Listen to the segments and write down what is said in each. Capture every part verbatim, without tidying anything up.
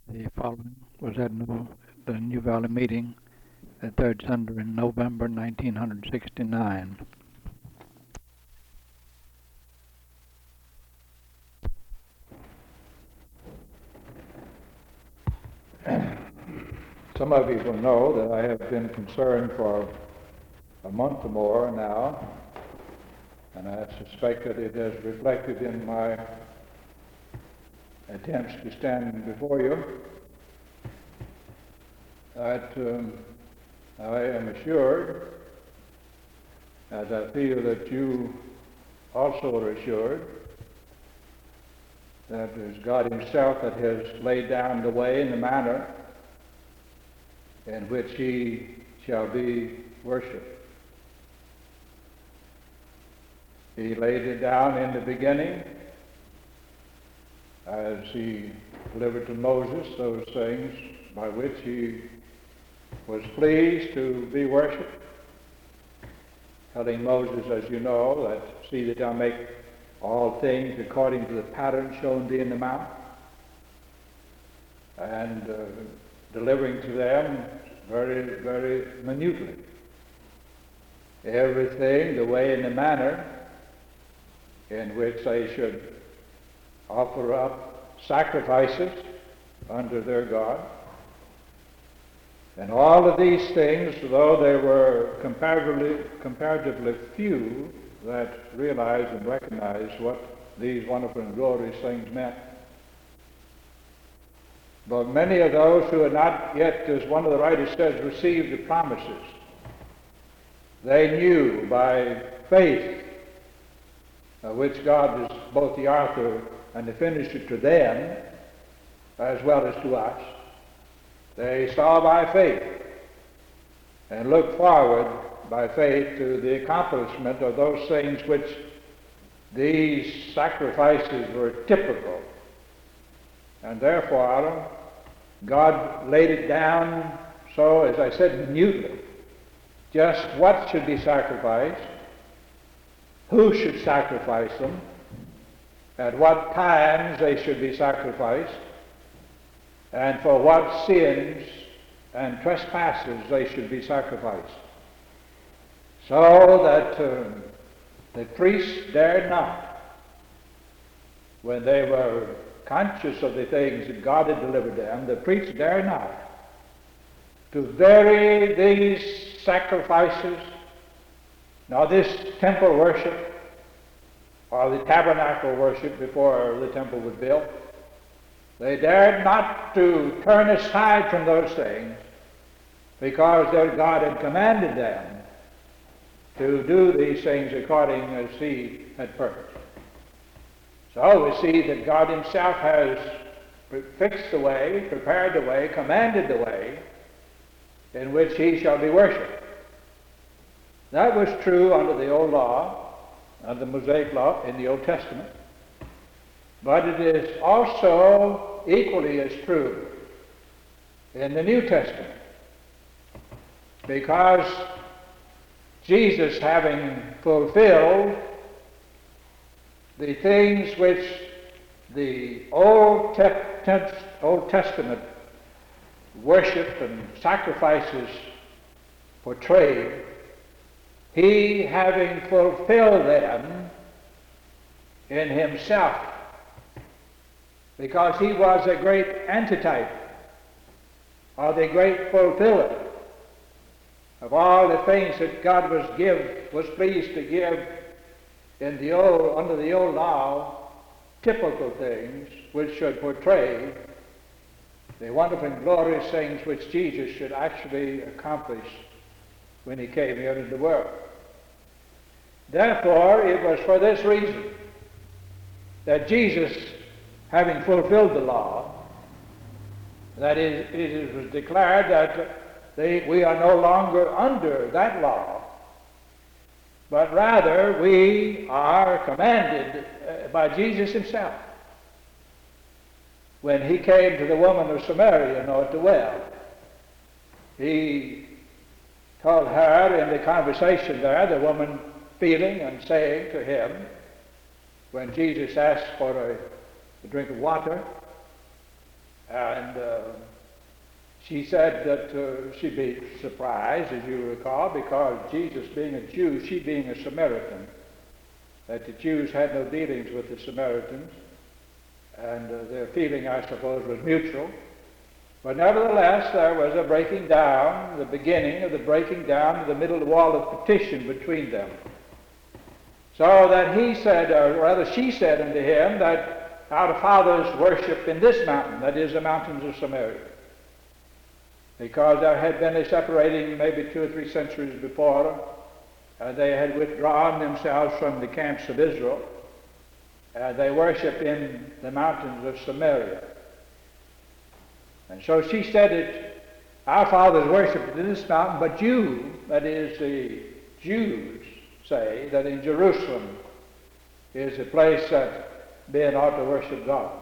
The following was at New, the New Valley meeting, the third Sunday in November nineteen sixty-nine. Some of you will know that I have been concerned for a month or more now, and I suspect that it has reflected in my attempts to stand before you, that um, I am assured, as I feel that you also are assured, that it is God Himself that has laid down the way and the manner in which He shall be worshipped. He laid it down in the beginning as He delivered to Moses those things by which He was pleased to be worshipped, telling Moses, as you know, that see that thou make all things according to the pattern shown thee in the mount, and uh, delivering to them very, very minutely everything, the way and the manner in which they should offer up sacrifices unto their God. And all of these things, though there were comparatively, comparatively few that realized and recognized what these wonderful and glorious things meant, but many of those who had not yet, as one of the writers says, received the promises, they knew by faith, uh, which God is both the author and the finisher to them, as well as to us. They saw by faith and looked forward by faith to the accomplishment of those things which these sacrifices were typical. And therefore, God laid it down so, as I said, minutely, just what should be sacrificed, who should sacrifice them, at what times they should be sacrificed, and for what sins and trespasses they should be sacrificed. So that uh, the priests dared not, when they were conscious of the things that God had delivered them, the priests dared not to vary these sacrifices, nor this temple worship, or the tabernacle worship before the temple was built. They dared not to turn aside from those things because their God had commanded them to do these things according as He had purposed. So we see that God Himself has fixed the way, prepared the way, commanded the way in which He shall be worshipped. That was true under the old law, under the Mosaic law in the Old Testament. But it is also equally as true in the New Testament, because Jesus, having fulfilled the things which the Old, Te- Old Testament worship and sacrifices portrayed, He, having fulfilled them in Himself, because He was a great antitype, or the great fulfiller of all the things that God was give was pleased to give in the old under the old law, typical things which should portray the wonderful and glorious things which Jesus should actually accomplish when He came here into the world. Therefore, it was for this reason that Jesus, having fulfilled the law, that is, it was declared that they, we are no longer under that law, but rather we are commanded uh, by Jesus Himself. When He came to the woman of Samaria, know at the well, He told her in the conversation there, the woman feeling and saying to Him, when Jesus asked for a, a drink of water, and uh, she said that uh, she'd be surprised, as you recall, because Jesus being a Jew, she being a Samaritan, that the Jews had no dealings with the Samaritans, and uh, their feeling, I suppose, was mutual. But nevertheless, there was a breaking down, the beginning of the breaking down of the middle wall of petition between them. So that he said, or rather she said unto him, that our fathers worship in this mountain, that is the mountains of Samaria. Because there had been a separating maybe two or three centuries before, uh, they had withdrawn themselves from the camps of Israel. Uh, they worship in the mountains of Samaria. And so she said it, our fathers worshipped in this mountain, but you, that is the Jews, say that in Jerusalem is the place that men ought to worship God.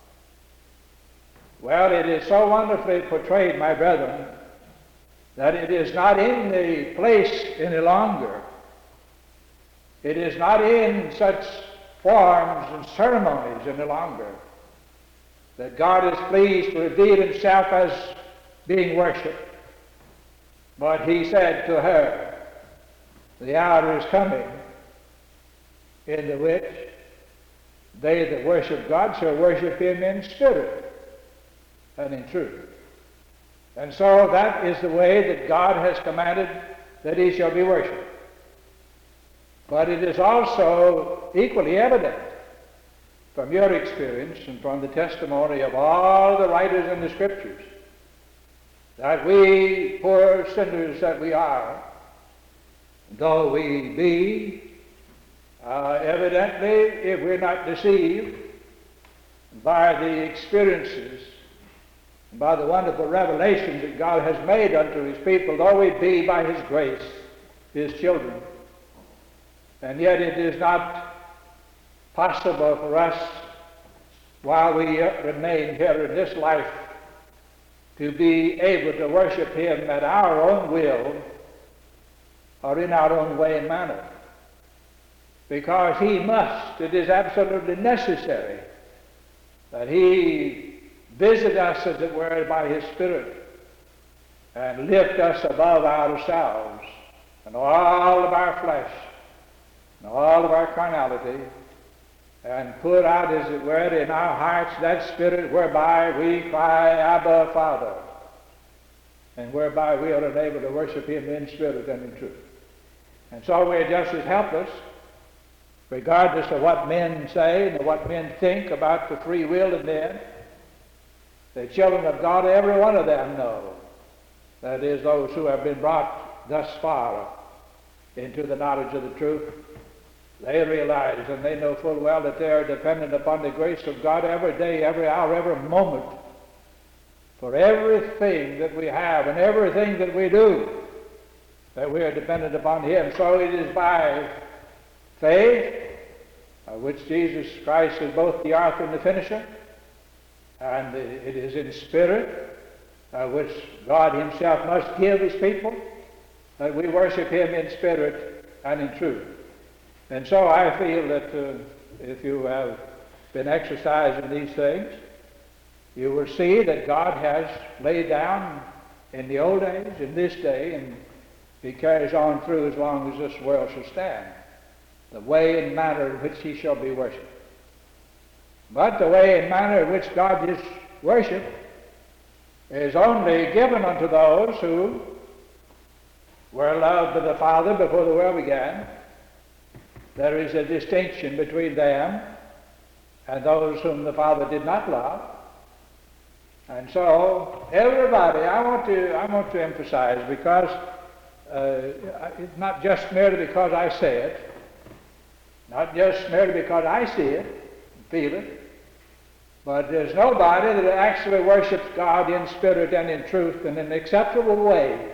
Well, it is so wonderfully portrayed, my brethren, that it is not in the place any longer. It is not in such forms and ceremonies any longer that God is pleased to reveal himself as being worshipped. But he said to her, the hour is coming in the which they that worship God shall worship him in spirit and in truth. And so that is the way that God has commanded that he shall be worshipped. But it is also equally evident from your experience and from the testimony of all the writers in the Scriptures that we, poor sinners that we are, though we be, uh, evidently, if we're not deceived by the experiences, by the wonderful revelations that God has made unto his people, though we be by his grace his children, and yet it is not possible for us, while we remain here in this life, to be able to worship him at our own will or in our own way and manner. Because he must, it is absolutely necessary that he visit us, as it were, by his Spirit and lift us above ourselves and all of our flesh and all of our carnality, and put out, as it were, in our hearts that Spirit whereby we cry, Abba, Father, and whereby we are enabled to worship him in spirit and in truth. And so we're just as helpless, regardless of what men say and what men think about the free will of men. The children of God, every one of them know, that is, those who have been brought thus far into the knowledge of the truth, they realize and they know full well that they are dependent upon the grace of God every day, every hour, every moment, for everything that we have and everything that we do, that we are dependent upon him. So it is by faith, uh, which Jesus Christ is both the author and the finisher, and it is in spirit, uh, which God himself must give his people, that we worship him in spirit and in truth. And so I feel that uh, if you have been exercised in these things, you will see that God has laid down in the old days, in this day, and he carries on through as long as this world shall stand, the way and manner in which he shall be worshipped. But the way and manner in which God is worshipped is only given unto those who were loved of the Father before the world began. There is a distinction between them and those whom the Father did not love. And so everybody, I want to, I want to emphasize, because uh, it's not just merely because I say it, not just merely because I see it, feel it, but there's nobody that actually worships God in spirit and in truth and in an acceptable way,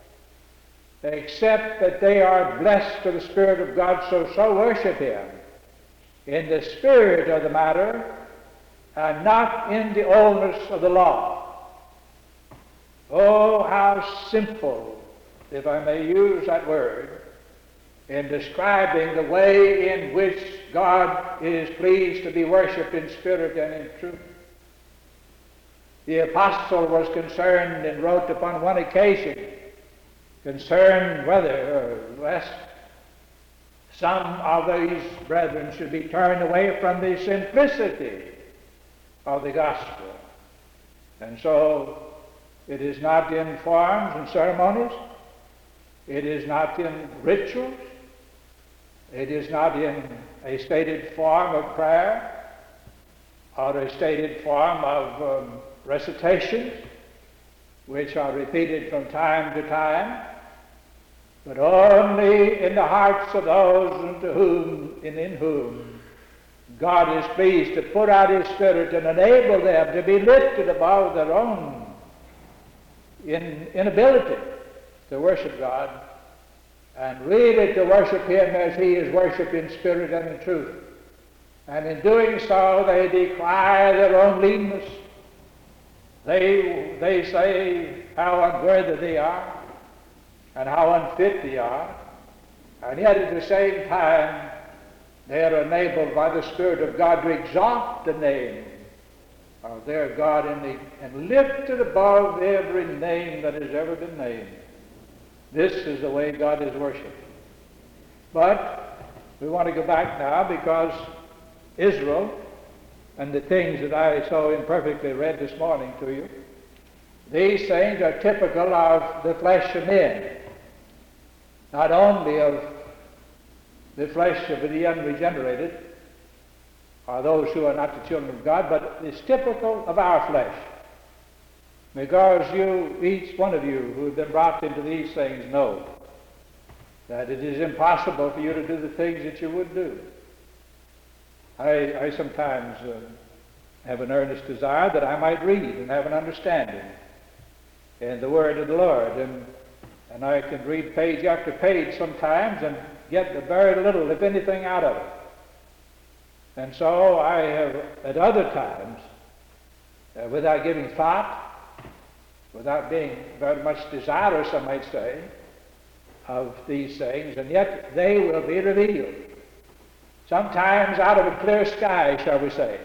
except that they are blessed to the Spirit of God, so so worship him in the spirit of the matter and not in the oldness of the law. Oh, how simple, if I may use that word, in describing the way in which God is pleased to be worshipped in spirit and in truth. the apostle was concerned and wrote upon one occasion, concerned whether or lest some of these brethren should be turned away from the simplicity of the gospel. And so it is not in forms and ceremonies, it is not in rituals, it is not in a stated form of prayer or a stated form of um, recitation, which are repeated from time to time, but only in the hearts of those unto whom and in whom God is pleased to put out His Spirit and enable them to be lifted above their own in, inability to worship God and really to worship Him as He is worshipped in spirit and in truth. And in doing so, they decry their own leanness. They, they say how unworthy they are and how unfit they are, and yet at the same time they are enabled by the Spirit of God to exalt the name of their God and, the, and lift it above every name that has ever been named. This is the way God is worshipped. But we want to go back now, because Israel and the things that I so imperfectly read this morning to you, these things are typical of the flesh of men, not only of the flesh of the unregenerated, or those who are not the children of God, but it's typical of our flesh. Because you, each one of you who have been brought into these things, know that it is impossible for you to do the things that you would do. I, I sometimes uh, have an earnest desire that I might read and have an understanding in the Word of the Lord, and and I can read page after page sometimes and get very little, if anything, out of it. And so I have, at other times, uh, without giving thought, without being very much desirous, I might say, of these things, and yet they will be revealed. Sometimes out of a clear sky, shall we say,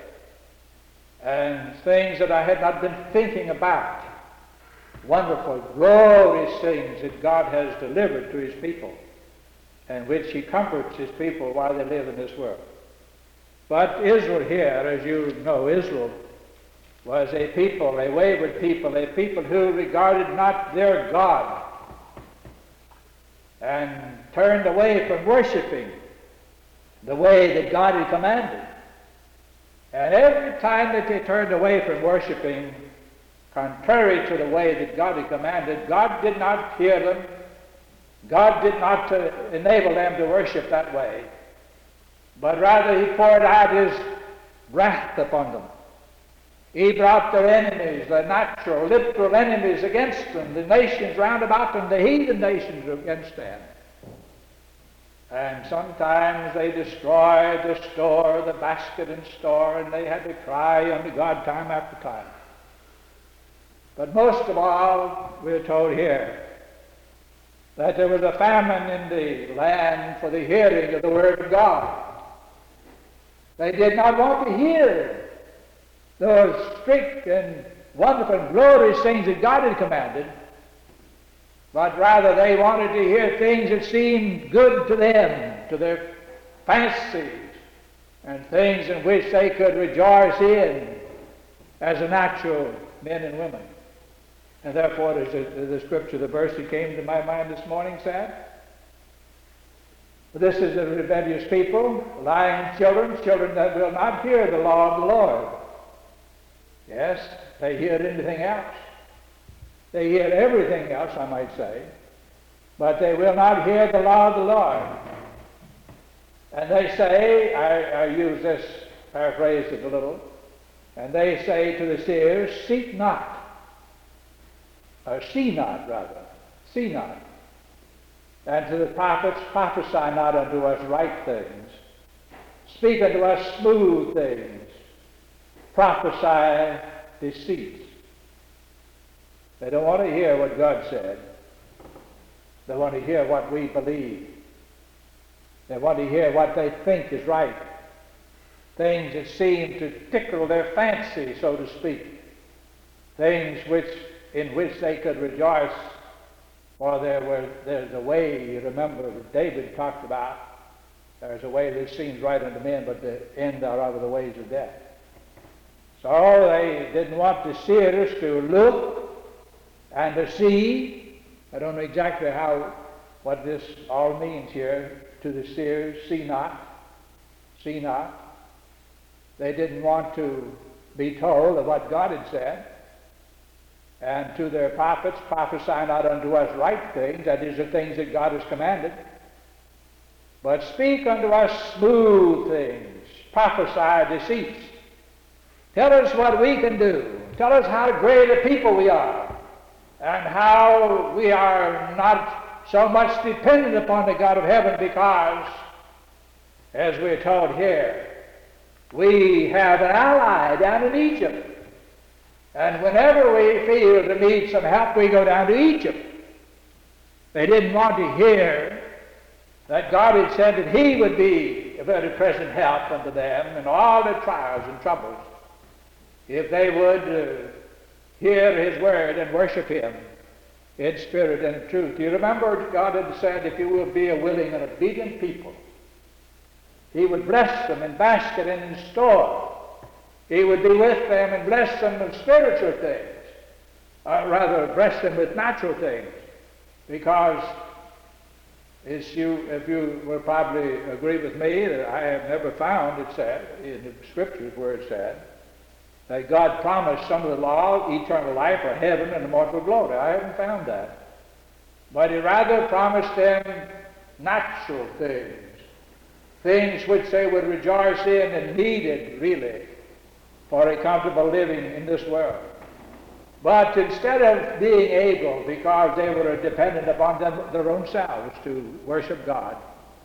and things that I had not been thinking about. Wonderful, glorious things that God has delivered to His people, and which He comforts His people while they live in this world. But Israel here, as you know, Israel was a people, a wayward people, a people who regarded not their God and turned away from worshiping the way that God had commanded. And every time that they turned away from worshiping contrary to the way that God had commanded, God did not hear them. God did not uh, enable them to worship that way, but rather He poured out His wrath upon them. He brought their enemies, their natural, literal enemies against them, the nations round about them, the heathen nations against them. And sometimes they destroyed the store, the basket and store, and they had to cry unto God time after time. But most of all, we're told here that there was a famine in the land for the hearing of the Word of God. They did not want to hear those strict and wonderful and glorious things that God had commanded, but rather they wanted to hear things that seemed good to them, to their fancies, and things in which they could rejoice in as a natural men and women. And therefore, as the, the scripture, the verse that came to my mind this morning said, this is a rebellious people, lying children, children that will not hear the law of the Lord. Yes, they hear anything else. They hear everything else, I might say, but they will not hear the law of the Lord. And they say, I, I use this, paraphrase it a little, and they say to the seers, seek not, or see not, rather, see not. And to the prophets, prophesy not unto us right things. Speak unto us smooth things. Prophesy deceits. They don't want to hear what God said. They want to hear what we believe. They want to hear what they think is right. Things that seem to tickle their fancy, so to speak. things which in which they could rejoice, for there were there's a way, you remember David talked about, there's a way that seems right unto men, but the end thereof are the ways of death. So they didn't want the seers to look and to see. I don't know exactly how what this all means here to the seers. See not, see not. They didn't want to be told of what God had said. And to their prophets, prophesy not unto us right things, that is, the things that God has commanded, but speak unto us smooth things, prophesy deceits. Tell us what we can do. Tell us how great a people we are, and how we are not so much dependent upon the God of heaven, because, as we're told here, we have an ally down in Egypt. And whenever we feel to need some help, we go down to Egypt. They didn't want to hear that God had said that He would be a very present help unto them in all their trials and troubles, if they would uh, hear His word and worship Him in spirit and in truth. Do you remember God had said, if you will be a willing and obedient people, He would bless them in basket and in store. He would be with them and bless them with spiritual things, or rather bless them with natural things, because as you, if you will probably agree with me, that I have never found it said in the Scriptures where it said that God promised some of the law, eternal life, or heaven and immortal glory. I haven't found that. But He rather promised them natural things, things which they would rejoice in and needed, really, for a comfortable living in this world. But instead of being able, because they were dependent upon them, their own selves, to worship God,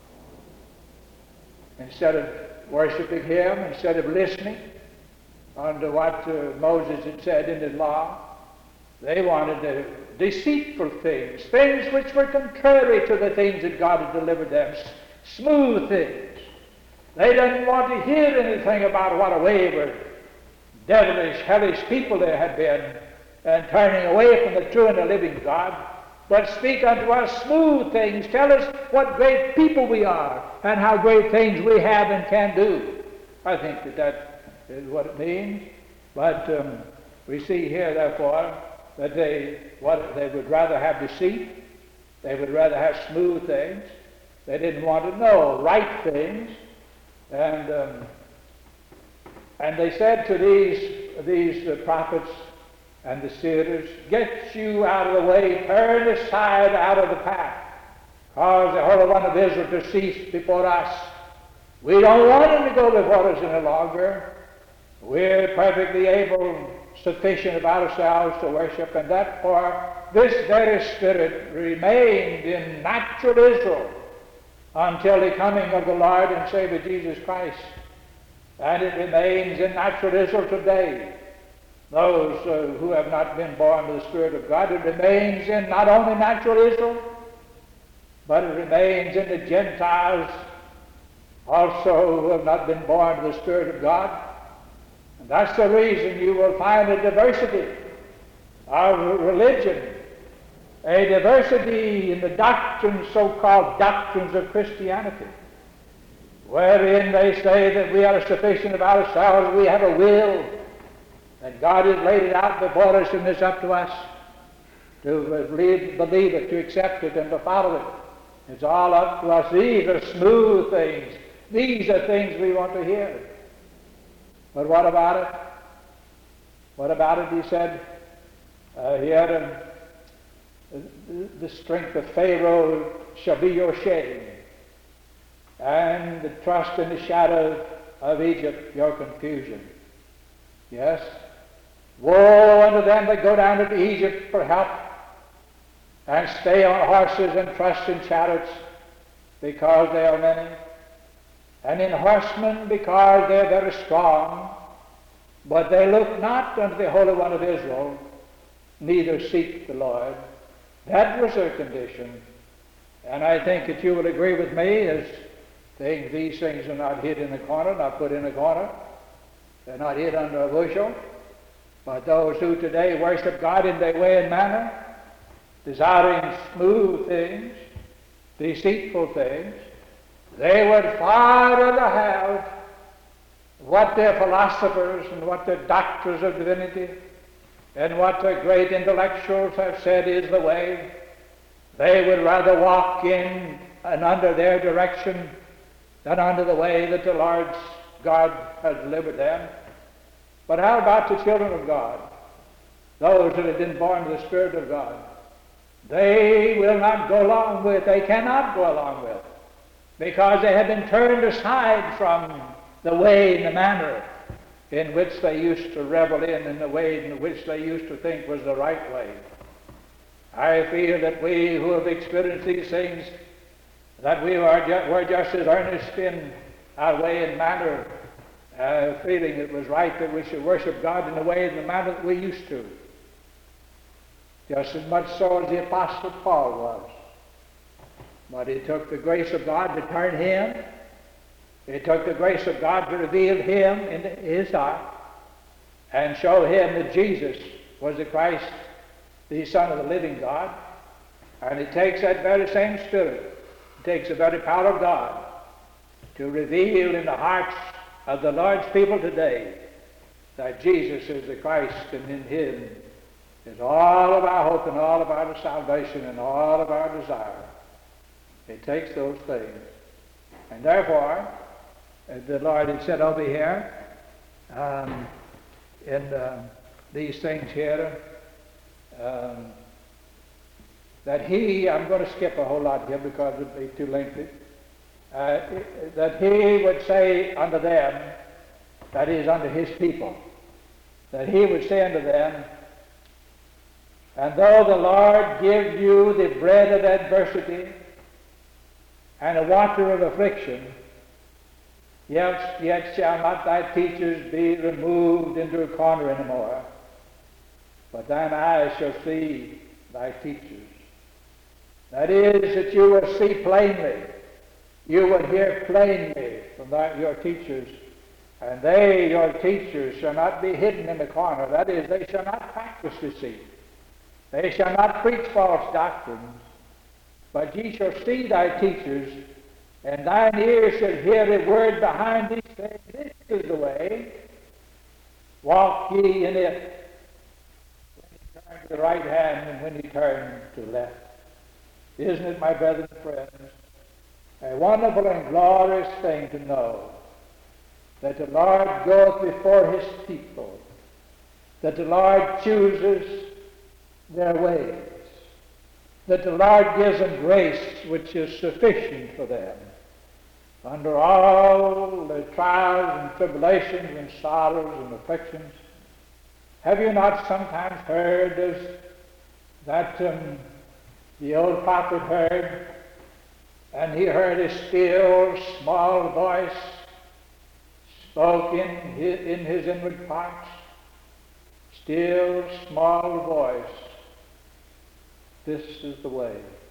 instead of worshiping Him, instead of listening unto what uh, Moses had said in his law, they wanted the deceitful things, things which were contrary to the things that God had delivered them, s- smooth things. They didn't want to hear anything about what a wayward, devilish, hellish people there had been, and turning away from the true and the living God, but speak unto us smooth things. Tell us what great people we are, and how great things we have and can do. I think that that is what it means. But um, we see here, therefore, that they what they would rather have deceit. They would rather have smooth things. They didn't want to know right things, and. Um, And they said to these, these uh, prophets and the seers, get you out of the way, turn aside out of the path, cause the Holy One of Israel to cease before us. We don't want Him to go before us any longer. We're perfectly able, sufficient about ourselves to worship, and that for this very Spirit remained in natural Israel until the coming of the Lord and Savior Jesus Christ. And it remains in natural Israel today. Those uh, who have not been born of the Spirit of God, it remains in not only natural Israel, but it remains in the Gentiles also who have not been born of the Spirit of God. And that's the reason you will find a diversity of religion, a diversity in the doctrines, so-called doctrines of Christianity, wherein they say that we are sufficient of ourselves, we have a will, and God has laid it out before us, and it's up to us to believe, believe it, to accept it, and to follow it. It's all up to us. These are smooth things. These are things we want to hear. But what about it? What about it, he said, uh, here, um, the strength of Pharaoh shall be your shame, and the trust in the shadow of Egypt your confusion. Yes? Woe unto them that go down into Egypt for help, and stay on horses and trust in chariots, because they are many, and in horsemen, because they are very strong, but they look not unto the Holy One of Israel, neither seek the Lord. That was their condition. And I think that you will agree with me as things, these things are not hid in a corner, not put in a corner. They're not hid under a bushel. But those who today worship God in their way and manner, desiring smooth things, deceitful things, they would far rather have what their philosophers and what their doctors of divinity and what their great intellectuals have said is the way. They would rather walk in and under their direction than under the way that the Lord God has delivered them. But how about the children of God, those that have been born of the Spirit of God? They will not go along with, they cannot go along with, because they have been turned aside from the way and the manner in which they used to revel in and the way in which they used to think was the right way. I feel that we who have experienced these things, that we are ju- were just as earnest in our way and manner, uh, feeling it was right that we should worship God in the way and the manner that we used to. Just as much so as the Apostle Paul was. But it took the grace of God to turn him. It took the grace of God to reveal him in his heart and show him that Jesus was the Christ, the Son of the living God. And it takes that very same Spirit, it takes the very power of God to reveal in the hearts of the Lord's people today that Jesus is the Christ, and in him is all of our hope and all of our salvation and all of our desire. It takes those things. And therefore, as the Lord had said over here, um, in uh, these things here, um, that he, I'm going to skip a whole lot here because it would be too lengthy, uh, that he would say unto them, that is, unto his people, that he would say unto them, and though the Lord give you the bread of adversity and the water of affliction, yet, yet shall not thy teachers be removed into a corner anymore, but thine eyes shall see thy teachers. That is, that you will see plainly, you will hear plainly from thy, your teachers, and they, your teachers, shall not be hidden in the corner. That is, they shall not practice deceit. They shall not preach false doctrines, but ye shall see thy teachers, and thine ears shall hear a word behind thee saying, this is the way, walk ye in it, when ye turn to the right hand and when ye turn to the left. Isn't it, my brethren and friends, a wonderful and glorious thing to know that the Lord goeth before his people, that the Lord chooses their ways, that the Lord gives them grace which is sufficient for them under all the trials and tribulations and sorrows and afflictions. Have you not sometimes heard as that um, the old prophet heard, and he heard a still small voice spoke in his, in his inward parts, still small voice, this is the way.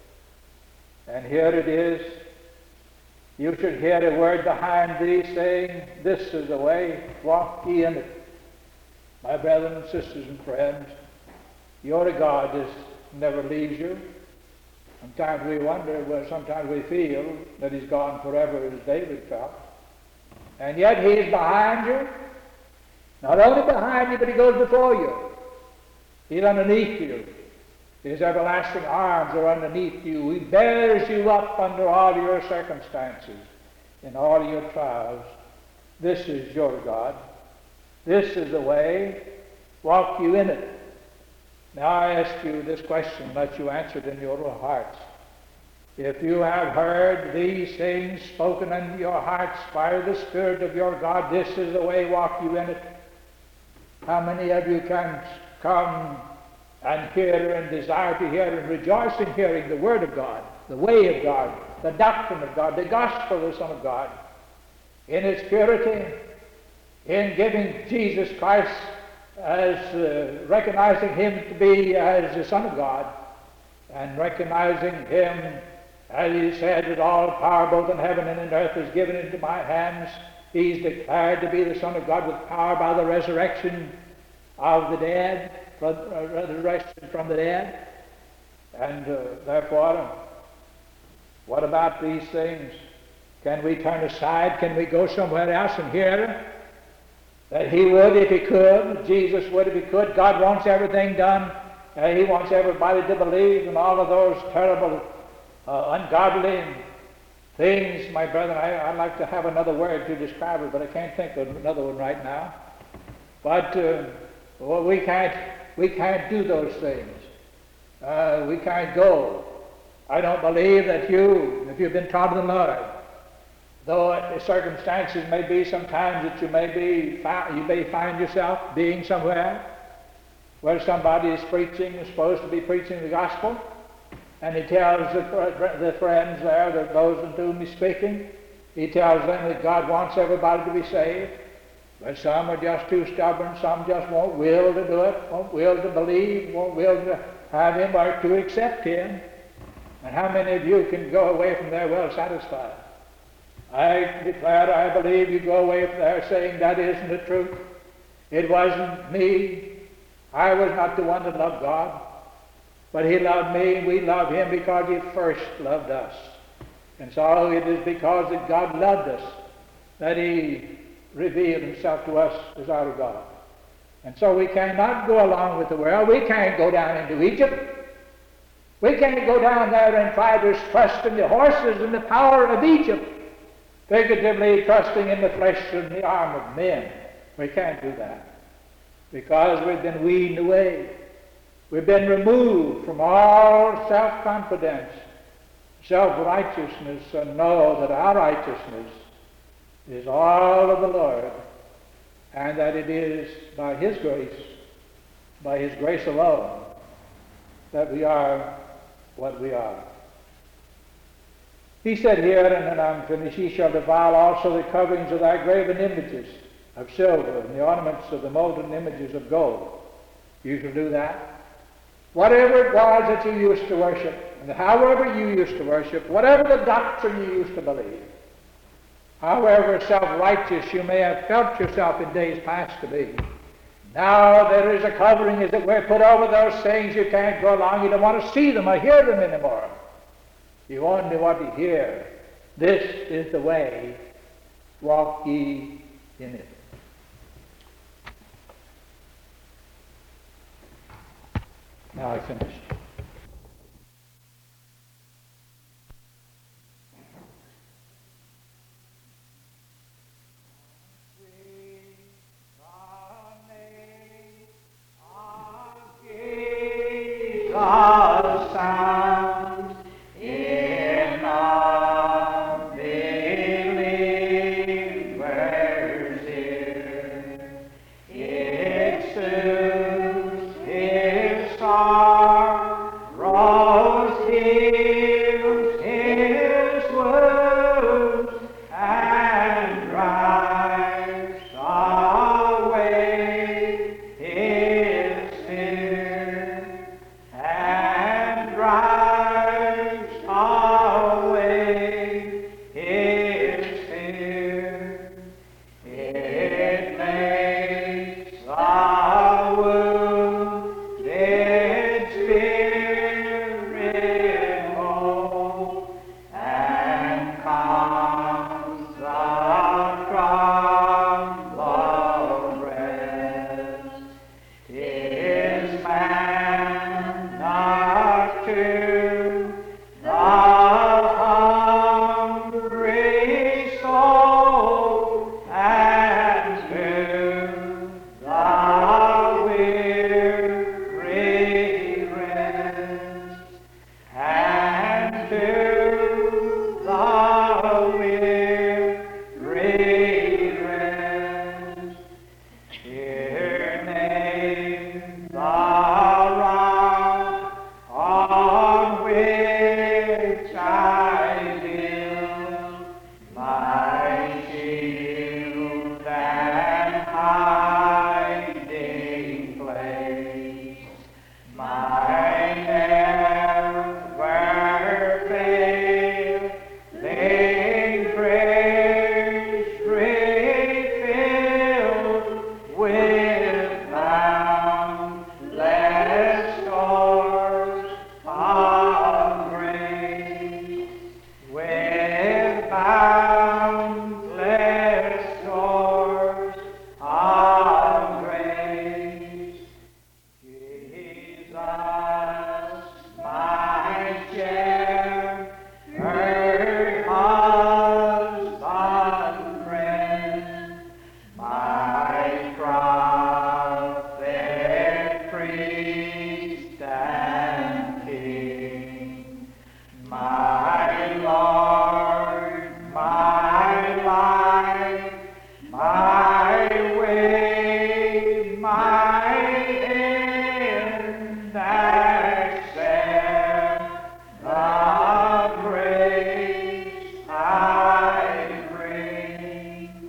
And here it is, you should hear a word behind thee saying, this is the way, walk ye in it. My brethren and sisters and friends, your God is, never leaves you. Sometimes we wonder, well, sometimes we feel that he's gone forever, as David felt. And yet he's behind you. Not only behind you, but he goes before you. He's underneath you. His everlasting arms are underneath you. He bears you up under all your circumstances, in all your trials. This is your God. This is the way. Walk you in it. Now I ask you this question, let you answer it in your own hearts. If you have heard these things spoken unto your hearts by the Spirit of your God, this is the way, walk you in it. How many of you can come and hear and desire to hear and rejoice in hearing the Word of God, the way of God, the doctrine of God, the gospel of the Son of God, in its purity, in giving Jesus Christ as uh, recognizing him to be as the Son of God, and recognizing him, as he said, that all power both in heaven and in earth is given into my hands. He's declared to be the Son of God with power by the resurrection. of the dead, resurrection from the dead. And uh, therefore, what about these things? Can we turn aside? Can we go somewhere else and hear that he would if he could, Jesus would if he could? God wants everything done. Uh, he wants everybody to believe in all of those terrible, uh, ungodly things. My brethren, I, I'd like to have another word to describe it, but I can't think of another one right now. But uh, well, we can't we can't do those things. Uh, we can't go. I don't believe that you, if you've been taught of the Lord, though the circumstances may be sometimes that you may be found, you may find yourself being somewhere where somebody is preaching, is supposed to be preaching the gospel, and he tells the, the friends there, that those to whom he's speaking, he tells them that God wants everybody to be saved, but some are just too stubborn, some just won't will to do it, won't will to believe, won't will to have him or to accept him. And how many of you can go away from there well satisfied? I declare, I believe you go away from there saying that isn't the truth. It wasn't me. I was not the one that loved God, but he loved me, and we love him because he first loved us. And so it is because that God loved us that he revealed himself to us as our God. And so we cannot go along with the world. We can't go down into Egypt. We can't go down there and try to trust in the horses and the power of Egypt, figuratively trusting in the flesh and the arm of men. We can't do that because we've been weaned away. We've been removed from all self-confidence, self-righteousness, and know that our righteousness is all of the Lord, and that it is by his grace, by his grace alone, that we are what we are. He said here, and then I'm finished, he shall defile also the coverings of thy graven images of silver and the ornaments of the molten images of gold. You shall do that. Whatever it was that you used to worship, and however you used to worship, whatever the doctrine you used to believe, however self-righteous you may have felt yourself in days past to be, now there is a covering, as it were, put over those things. You can't go along. You don't want to see them or hear them anymore. You only want to hear, this is the way, walk ye in it. Now I finished. God sounds in a believer's ear. It soothes his sorrows, heals his wounds, and drives away his fear. And drive priest and king, my Lord, my life, my way, my end, accept the praise I bring,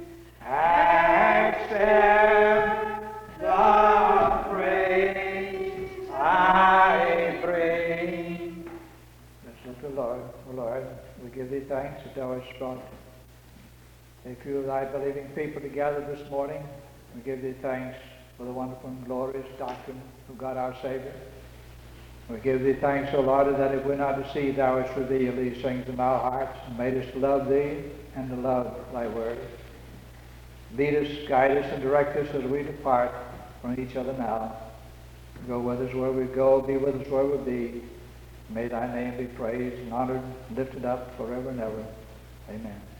accept the praise I bring. Let's look to the Lord. O Lord, we give thee thanks that thou hast brought a few of thy believing people together this morning. We give thee thanks for the wonderful and glorious doctrine of God our Savior. We give thee thanks, O Lord, that if we're not deceived, thou hast revealed these things in our hearts and made us to love thee and to love thy word. Lead us, guide us, and direct us as we depart from each other now. Go with us where we go, be with us where we be. May thy name be praised and honored, lifted up forever and ever. Amen.